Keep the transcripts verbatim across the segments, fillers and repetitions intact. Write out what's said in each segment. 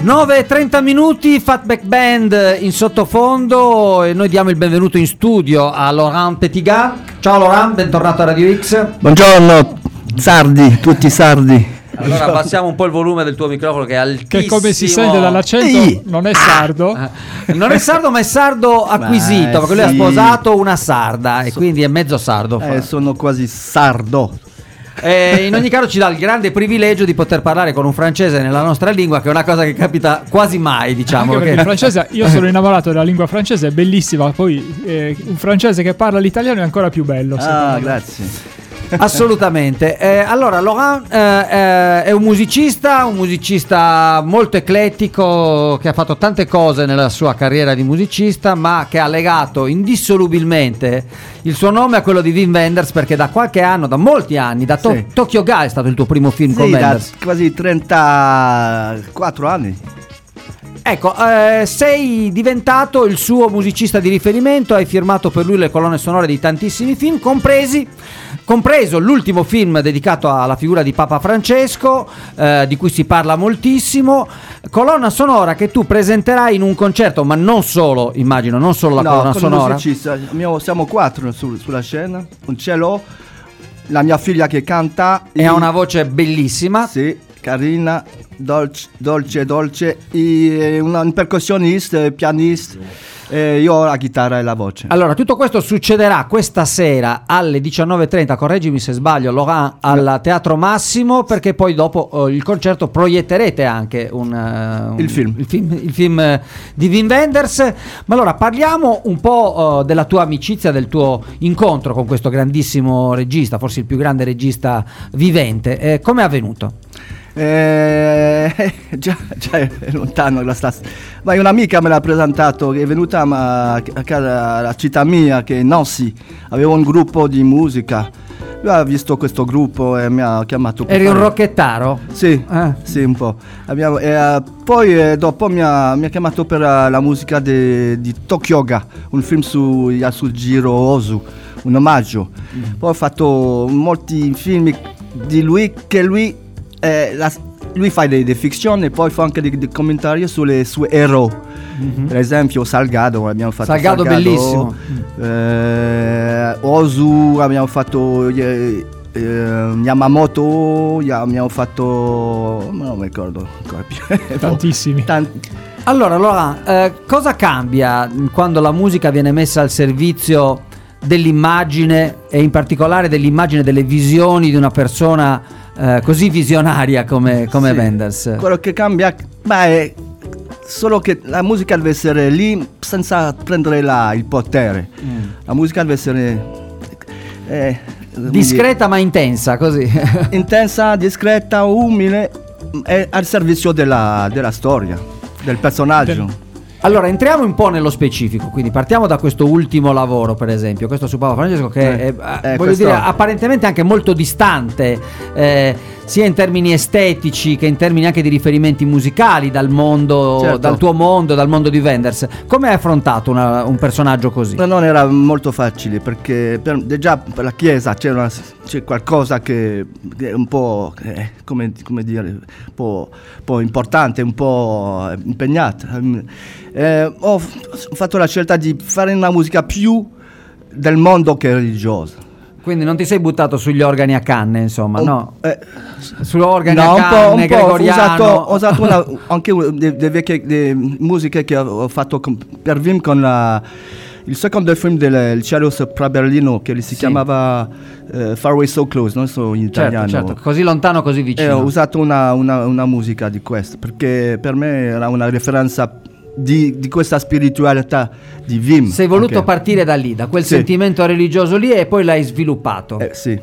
nove e trenta minuti, Fatback Band in sottofondo e noi diamo il benvenuto in studio a Laurent Petitgat. Ciao Laurent, bentornato a Radio X. Buongiorno sardi, tutti sardi. Allora abbassiamo un po' il volume del tuo microfono che è altissimo. Che come si sente dall'accento Ehi. non è sardo. Non è sardo ma è sardo acquisito, Beh, perché lui ha sì. sposato una sarda e quindi è mezzo sardo. Eh, sono quasi sardo. Eh, in ogni caso ci dà il grande privilegio di poter parlare con un francese nella nostra lingua, che è una cosa che capita quasi mai, diciamo. Anche perché Perché... il francese, io sono innamorato della lingua francese, è bellissima. Poi eh, un francese che parla l'italiano è ancora più bello. Ah, me. grazie. Assolutamente. Eh, allora, Laurent eh, eh, è un musicista, un musicista molto eclettico che ha fatto tante cose nella sua carriera di musicista, ma che ha legato indissolubilmente il suo nome a quello di Wim Wenders, perché da qualche anno, da molti anni, da to- Sì. Tokyo Guy è stato il tuo primo film Sì, con da Wenders. quasi trentaquattro anni. Ecco, eh, sei diventato il suo musicista di riferimento, hai firmato per lui le colonne sonore di tantissimi film, compresi, compreso l'ultimo film dedicato alla figura di Papa Francesco, eh, di cui si parla moltissimo, colonna sonora che tu presenterai in un concerto, ma non solo, immagino, non solo la no, colonna con sonora. musicista. Abbiamo- siamo quattro su- sulla scena, un cielo, la mia figlia che canta E ha una voce bellissima. Sì, carina, dolce, dolce, dolce, e una- un percussionista, pianista, e io ho la chitarra e la voce. Allora, tutto questo succederà questa sera alle diciannove e trenta, correggimi se sbaglio, Laurent, al Teatro Massimo, perché poi dopo eh, il concerto proietterete anche un, eh, un- Il film. il film, il film eh, di Wim Wenders. Ma allora parliamo un po' eh, della tua amicizia, del tuo incontro con questo grandissimo regista, forse il più grande regista vivente. Eh, come è avvenuto? Eh, già, già è lontano la sta- ma un'amica me l'ha presentato, che è venuta ma, a casa, alla città mia, che è Nancy, avevo un gruppo di musica, lui ha visto questo gruppo e mi ha chiamato per Eri un fare- rocchettaro? Sì, Eh. sì, un po'. Abbiamo- e, eh, poi eh, dopo mi ha, mi ha chiamato per eh, la musica de- di Tokyoga, un film su Yasujiro Ozu, un omaggio. Poi ho fatto molti film di lui che lui Eh, la, lui fa delle fiction e poi fa anche dei, dei commentari sulle sue eroi. Mhm. Per esempio Salgado, abbiamo fatto Salgado, bellissimo. eh, Ozu, abbiamo fatto eh, eh, Yamamoto, ya- abbiamo fatto non mi ricordo ancora più. Tantissimi. Tanti- Allora, Laurent, eh, cosa cambia quando la musica viene messa al servizio dell'immagine e in particolare dell'immagine, delle visioni di una persona eh, così visionaria come, come Sì, Wenders? quello che cambia, beh, è solo che la musica deve essere lì senza prendere la- il potere. Mm. La musica deve essere eh, come Discreta ma intensa, così. dire, intensa, discreta, umile, è al servizio della, della storia, del personaggio. Del- Allora, entriamo un po' nello specifico, quindi partiamo da questo ultimo lavoro, per esempio, questo su Papa Francesco, che Eh, è, eh, eh, voglio questo- dire, apparentemente anche molto distante, eh, sia in termini estetici che in termini anche di riferimenti musicali dal mondo, Certo. dal tuo mondo, dal mondo di Wenders. Come hai affrontato una- un personaggio così? Ma non era molto facile perché per, già per la chiesa c'è, una- c'è qualcosa che che è un po' eh, come, come dire un po', un po' importante, un po' impegnata. Eh, ho f- ho fatto la scelta di fare una musica più del mondo che religiosa. Quindi non ti sei buttato sugli organi a canne, insomma, Un- no? eh, Su organi no, a un canne, po', un po', ho gregoriano. usato, ho usato una- anche un- de- de vecchie de musiche che ho ho fatto con- per Wim con la- il secondo film del Il cielo sopra Berlino, che si Sì. chiamava eh, Far Away So Close, non so in Certo, italiano. certo, così lontano, così E vicino. ho usato una, una- una musica di questo perché per me era una referenza di, di questa spiritualità di Wim. Sei voluto anche. partire da lì, da quel Sì. sentimento religioso lì, e poi l'hai sviluppato. Eh, sì.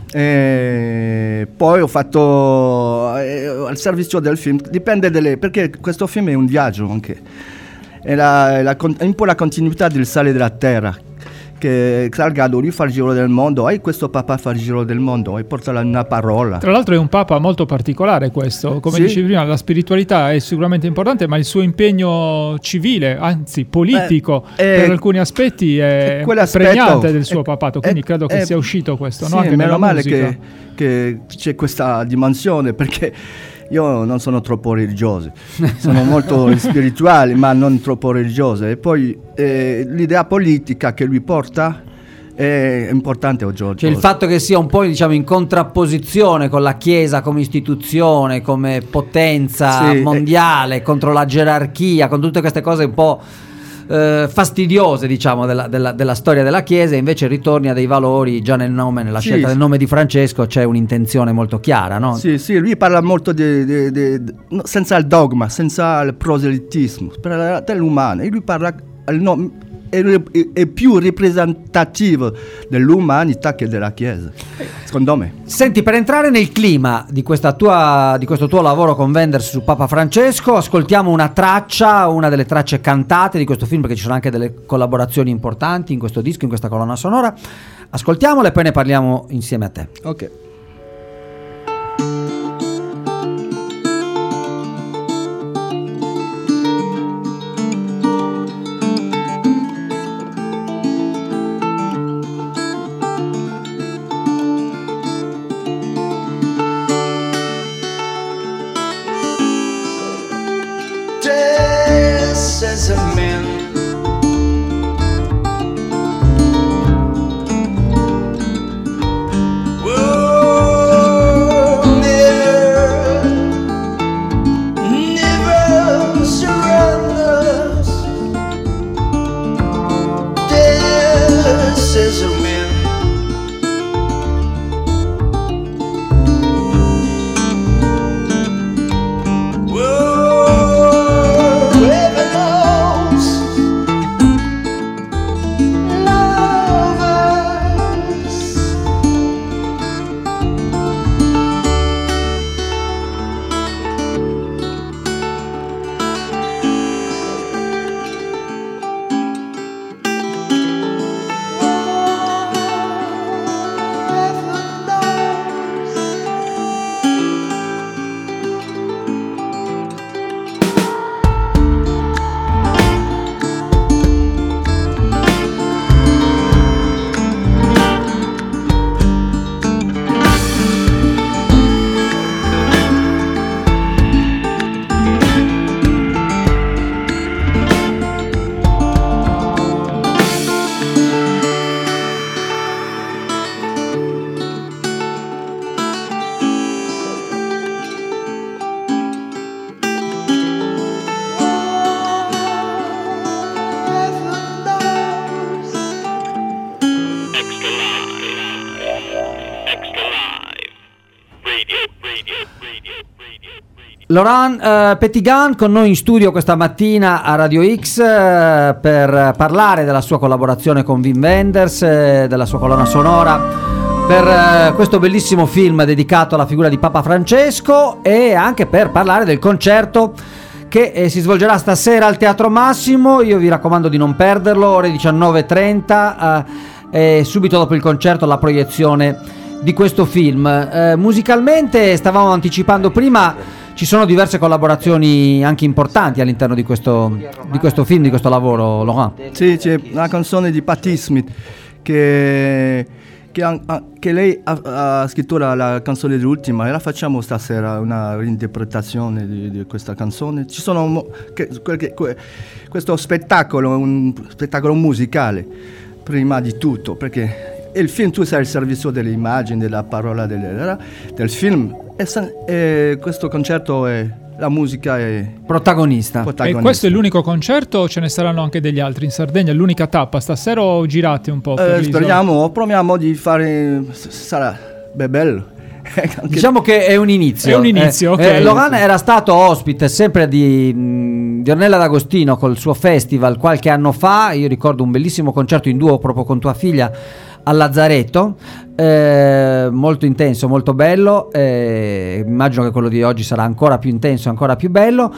E poi ho fatto eh, al servizio del film, dipende delle, perché questo film è un viaggio anche, è, la, è la con- è un po' la continuità del sale della terra, che Salgado lui fa il giro del mondo e questo papà fa il giro del mondo e porta la- una parola. Tra l'altro è un papa molto particolare questo, come Sì. dicevi prima, la spiritualità è sicuramente importante, ma il suo impegno civile, anzi politico, Eh, per eh, alcuni aspetti è eh, quell'aspetto- pregnante del suo eh, papato, quindi eh, credo che eh, sia uscito questo, sì, no? Anche meno nella male musica. che, che c'è questa dimensione, perché io non sono troppo religioso, sono molto spirituale ma non troppo religioso. E poi eh, l'idea politica che lui porta è importante oggi. Cioè il fatto che sia un po', diciamo, in contrapposizione con la Chiesa come istituzione, come potenza sì, mondiale, eh, contro la gerarchia, con tutte queste cose un po' eh, fastidiose, diciamo, della, della, della storia della Chiesa, invece ritorni a dei valori già nel nome, nella sì, scelta del sì. nome di Francesco c'è un'intenzione molto chiara, no? Sì, sì, lui parla molto di, di, di, di, no, senza il dogma, senza il proselitismo, per la realtà umana. E lui parla al nome, è, è più rappresentativo dell'umanità che della Chiesa, secondo me. Senti, per entrare nel clima di, questa tua, di questo tuo lavoro con Wenders su Papa Francesco, ascoltiamo una traccia, una delle tracce cantate di questo film, perché ci sono anche delle collaborazioni importanti in questo disco, in questa colonna sonora. Ascoltiamola e poi ne parliamo insieme a te. Ok. As a man, whoa, never, never surrenders. This is a man. Laurent uh, Petitgan con noi in studio questa mattina a Radio X uh, per parlare della sua collaborazione con Wim Wenders, uh, della sua colonna sonora per uh, questo bellissimo film dedicato alla figura di Papa Francesco, e anche per parlare del concerto che eh, si svolgerà stasera al Teatro Massimo. Io vi raccomando di non perderlo, ore diciannove e trenta, uh, e subito dopo il concerto la proiezione di questo film. Uh, musicalmente, stavamo anticipando prima, ci sono diverse collaborazioni anche importanti all'interno di questo, di questo film, di questo lavoro, Laurent. Sì, c'è una canzone di Patti Smith che, che, che lei ha, ha scritto la, la canzone dell'ultima, e la facciamo stasera, una reinterpretazione di, di questa canzone. Ci sono che, che, questo spettacolo, un spettacolo musicale prima di tutto, perché il film, tu sei al servizio delle immagini, della parola del, del film, e, e questo concerto è la musica è protagonista. protagonista. E questo è l'unico concerto o ce ne saranno anche degli altri in Sardegna? È l'unica tappa stasera o girate un po' per eh, speriamo, proviamo di fare, sarà beh, bello. Diciamo che è un inizio. È un inizio, eh, ok. eh, Laurent era stato ospite sempre di, mh, di Ornella D'Agostino col suo festival qualche anno fa. Io ricordo un bellissimo concerto in duo proprio con tua figlia al Lazzaretto, eh, molto intenso, molto bello, eh, immagino che quello di oggi sarà ancora più intenso, ancora più bello,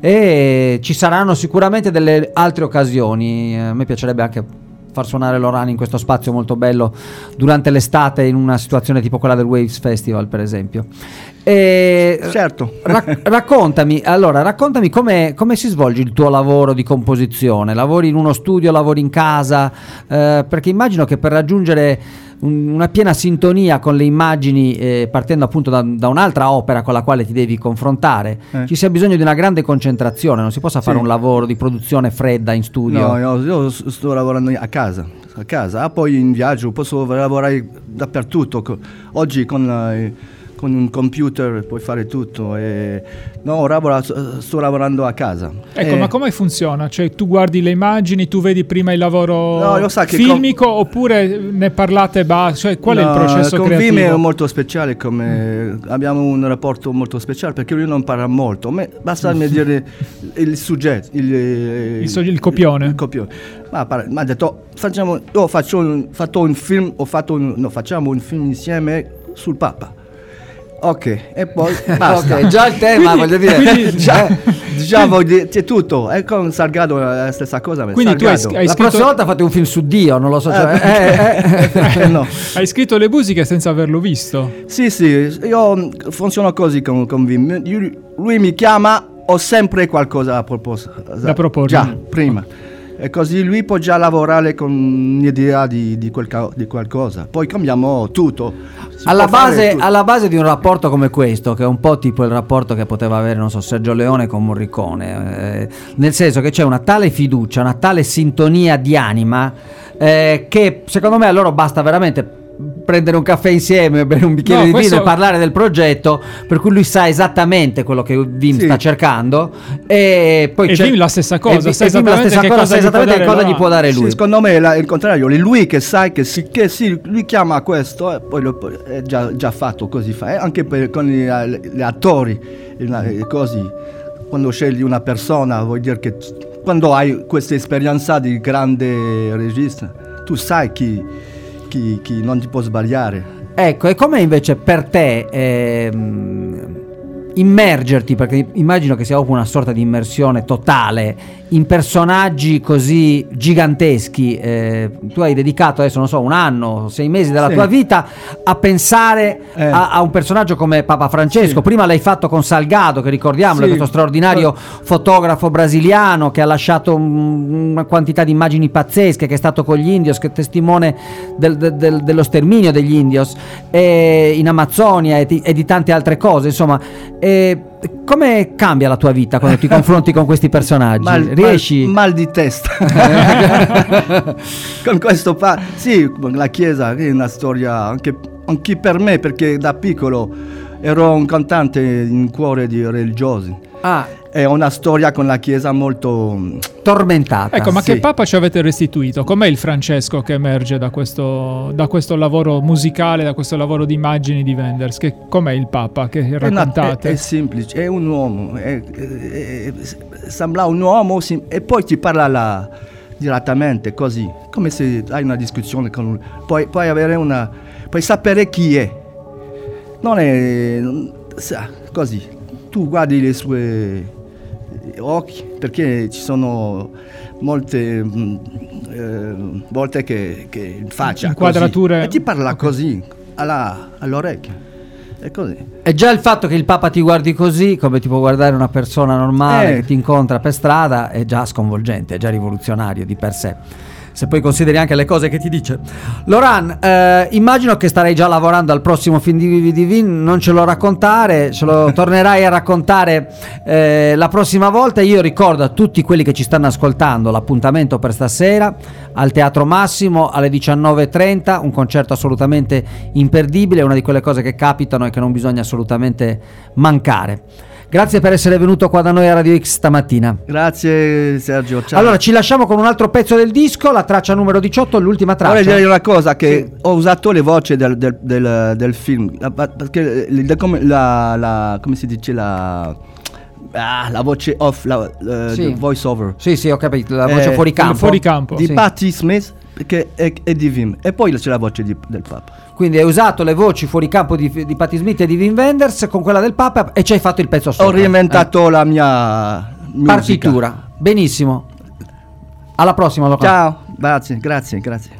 e ci saranno sicuramente delle altre occasioni. A me piacerebbe anche far suonare Laurent in questo spazio molto bello durante l'estate, in una situazione tipo quella del Waves Festival, per esempio. E certo. rac- raccontami allora raccontami come, come si svolge il tuo lavoro di composizione. Lavori in uno studio, lavori in casa, eh, perché immagino che per raggiungere un- una piena sintonia con le immagini, eh, partendo appunto da, da un'altra opera con la quale ti devi confrontare, Eh. ci sia bisogno di una grande concentrazione, non si possa fare Sì. un lavoro di produzione fredda in studio. No, io, io s- sto lavorando a casa, a casa, ah, poi in viaggio posso lavorare dappertutto. Co- Oggi con, eh, con un computer puoi fare tutto. E, no, ora lavoro- sto lavorando a casa. Ecco, Eh, ma come funziona? Cioè, tu guardi le immagini, tu vedi prima il lavoro No, lo sa che filmico oppure ne parlate e basta? Cioè, qual è il no, processo con creativo? Vim è molto speciale, come abbiamo un rapporto molto speciale perché lui non parla molto. Me, basta mi dire il soggetto, il, Il so- il copione. il copione. Ma parla- mi ha detto facciamo, io faccio un, fatto un film, ho fatto un, no, facciamo un film insieme sul Papa. Ok, e poi basta. Ok, già il tema, voglio dire. quindi- Già, diciamo, di- c'è tutto. E con Salgado è la stessa cosa. ma Quindi tu hai, Salgado- hai La scritto, prossima volta fate un film su Dio, non lo so. Cioè, Eh, eh, eh, eh, no. hai scritto le musiche senza averlo visto. Sì, sì, io mm, funziono così con, con Vim. Io- Lui mi chiama, ho sempre qualcosa da proporre. Da proporre. Già, prima. E così lui può già lavorare con un'idea di, di, quel ca- di qualcosa. Poi cambiamo tutto. Si Alla può fare base, tutto. alla base di un rapporto come questo, che è un po' tipo il rapporto che poteva avere, non so, Sergio Leone con Morricone, eh, nel senso che c'è una tale fiducia, una tale sintonia di anima, eh, che secondo me a loro basta veramente prendere un caffè insieme, bere un bicchiere No, di questo- vino e parlare del progetto, per cui lui sa esattamente quello che Vim Sì. sta cercando, e poi E c'è- Vim la stessa cosa, e, sa e Vim la esattamente stessa che cosa, cosa sa gli può esattamente dare cosa là. gli può dare Sì, lui. secondo me è la- il contrario, è lui che sa che sì, che sì, lui chiama questo e poi lo, è già, già fatto così fa. E anche per, con gli, gli attori, e così, quando scegli una persona, vuol dire che quando hai questa esperienza di grande regista, tu sai chi, chi, chi non ti può sbagliare. Ecco, e come invece per te ehm, immergerti, perché immagino che sia proprio una sorta di immersione totale in personaggi così giganteschi, eh, tu hai dedicato adesso non so un anno, sei mesi della Sì. tua vita a pensare Eh. a, a un personaggio come Papa Francesco. Sì. Prima l'hai fatto con Salgado, che ricordiamolo, Sì. questo straordinario fotografo brasiliano che ha lasciato un- una quantità di immagini pazzesche, che è stato con gli indios, che è testimone del- del- del- dello sterminio degli indios eh, in Amazzonia e di, e di tante altre cose. Insomma, eh, come cambia la tua vita quando ti confronti con questi personaggi? Mal, Riesci? mal, mal di testa. Con questo pa- sì, la Chiesa è una storia anche, anche per me, perché da piccolo ero un cantante in cuore di religiosi. Ah, È una storia con la Chiesa molto... tormentata. Ecco, ma sì. che Papa ci avete restituito? Com'è il Francesco che emerge da questo, da questo lavoro musicale, da questo lavoro di immagini di Wenders? Che, com'è il Papa che È, una- raccontate? è- è semplice, è un uomo, è- è- è- sembra un uomo sim- e poi ti parla la- direttamente così, come se hai una discussione con lui. Puoi, puoi avere una, puoi sapere chi è. Non è non- sa, così. Tu guardi le sue occhi, perché ci sono molte mm, eh, volte che, che in faccia Inquadrature- così, e ti parla così alla- all'orecchio. È così. E già il fatto che il Papa ti guardi così, come ti può guardare una persona normale Eh. che ti incontra per strada, è già sconvolgente, è già rivoluzionario di per sé. Se poi consideri anche le cose che ti dice. Loran, eh, immagino che starai già lavorando al prossimo film di, di Vim, non ce lo raccontare, ce lo tornerai a raccontare eh, la prossima volta. Io ricordo a tutti quelli che ci stanno ascoltando l'appuntamento per stasera al Teatro Massimo alle diciannove e trenta, un concerto assolutamente imperdibile, una di quelle cose che capitano e che non bisogna assolutamente mancare. Grazie per essere venuto qua da noi a Radio X stamattina. Grazie Sergio, ciao. Allora ci lasciamo con un altro pezzo del disco, la traccia numero diciotto, l'ultima Vorrei traccia. dire una cosa, che ho usato le voci del, del- del- del film, la- perché le- come, la, la- come si dice la, ah, la voce off, la, la- Sì. the voice over Sì, sì, ho capito, la voce Eh, fuori campo. fuori campo. di Sì. Patti Smith che è, è di Vim, e poi c'è la voce di- del Papa. Quindi hai usato le voci fuori campo di, di Patti Smith e di Wim Wenders con quella del Papa e ci hai fatto il pezzo sopra. Ho reinventato la mia Eh, musica. partitura. Benissimo. Alla prossima, Locan. Ciao, grazie, grazie, grazie.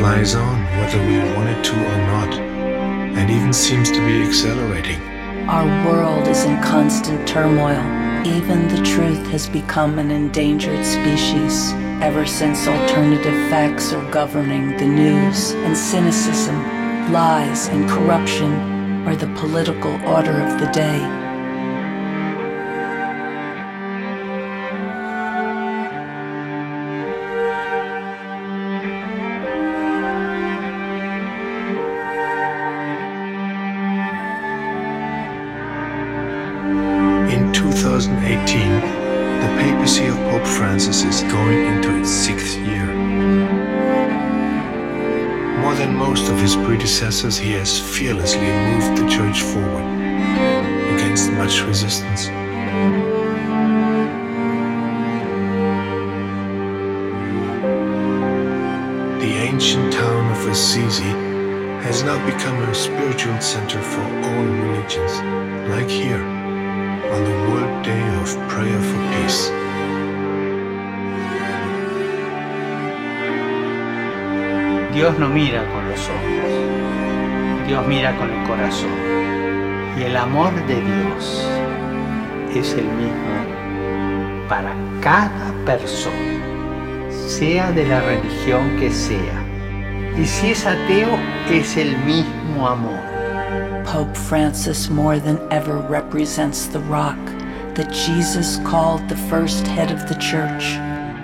flies on whether we want it to or not, and even seems to be accelerating. Our world is in constant turmoil. Even the truth has become an endangered species, ever since alternative facts are governing the news, and cynicism, lies, and corruption are the political order of the day. In two thousand eighteen, the papacy of Pope Francis is going into its sixth year. More than most of his predecessors, he has fearlessly moved the Church forward against much resistance. The ancient town of Assisi has now become a spiritual center for all religions, like here, on the World Day of Prayer for Peace. Dios no mira con los ojos, Dios mira con el corazón. Y el amor de Dios es el mismo para cada persona, sea de la religión que sea. Y si es ateo, es el mismo amor. Pope Francis more than ever represents the rock that Jesus called the first head of the church.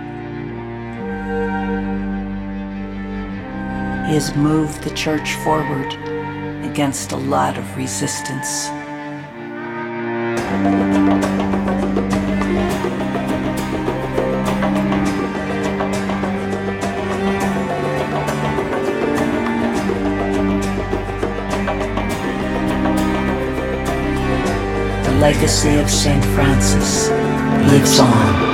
He has moved the church forward against a lot of resistance. The legacy of Saint Francis lives on.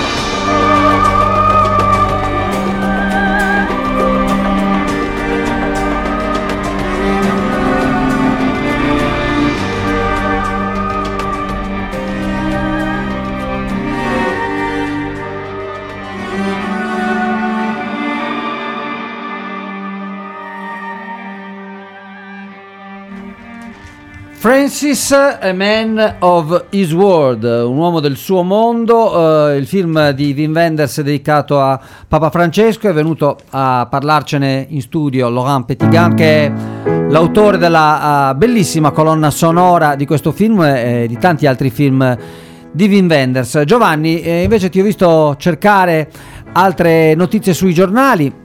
Francis, a man of his world, un uomo del suo mondo, uh, il film di Wim Wenders dedicato a Papa Francesco. È venuto a parlarcene in studio Laurent Petitgan, che è l'autore della uh, bellissima colonna sonora di questo film e di tanti altri film di Wim Wenders. Giovanni, eh, invece ti ho visto cercare altre notizie sui giornali.